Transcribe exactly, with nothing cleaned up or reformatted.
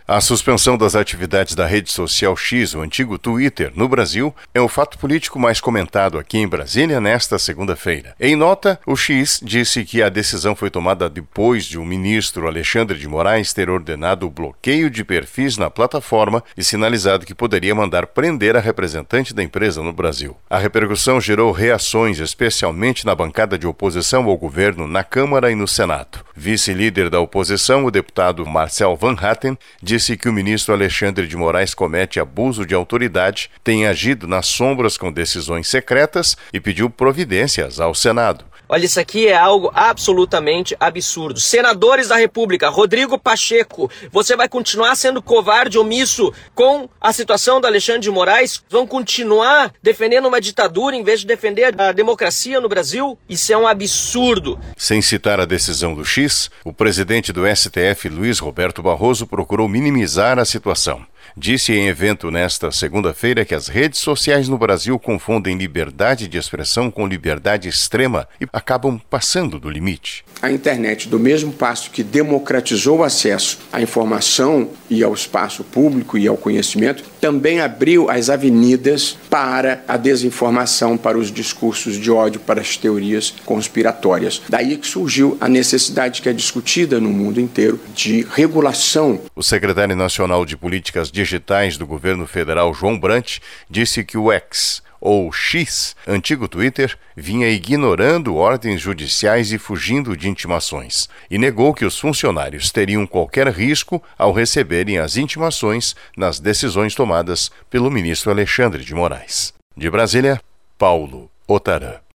A suspensão das atividades da rede social X, o antigo Twitter, no Brasil, é o fato político mais comentado aqui em Brasília nesta segunda-feira. Em nota, o X disse que a decisão foi tomada depois de o ministro Alexandre de Moraes ter ordenado o bloqueio de perfis na plataforma e sinalizado que poderia mandar prender a representante da empresa no Brasil. A repercussão gerou reações, especialmente na bancada de oposição ao governo na Câmara e no Senado. Vice-líder da oposição, o deputado Marcel Van Hatten, disse que o ministro Alexandre de Moraes comete abuso de autoridade, tem agido nas sombras com decisões secretas e pediu providências ao Senado. Olha, isso aqui é algo absolutamente absurdo. Senadores da República, Rodrigo Pacheco, você vai continuar sendo covarde, omisso com a situação do Alexandre de Moraes? Vão continuar defendendo uma ditadura em vez de defender a democracia no Brasil? Isso é um absurdo. Sem citar a decisão do X, o presidente do S T F, Luiz Roberto Barroso, procurou minimizar a situação. Disse em evento nesta segunda-feira que as redes sociais no Brasil confundem liberdade de expressão com liberdade extrema e acabam passando do limite. A internet, do mesmo passo que democratizou o acesso à informação e ao espaço público e ao conhecimento, também abriu as avenidas para a desinformação, para os discursos de ódio, para as teorias conspiratórias. Daí que surgiu a necessidade que é discutida no mundo inteiro de regulação. O secretário nacional de Políticas Digitais do governo federal, João Brant, disse que o X, ou X, antigo Twitter, vinha ignorando ordens judiciais e fugindo de intimações, e negou que os funcionários teriam qualquer risco ao receberem as intimações nas decisões tomadas pelo ministro Alexandre de Moraes. De Brasília, Paulo Otarã.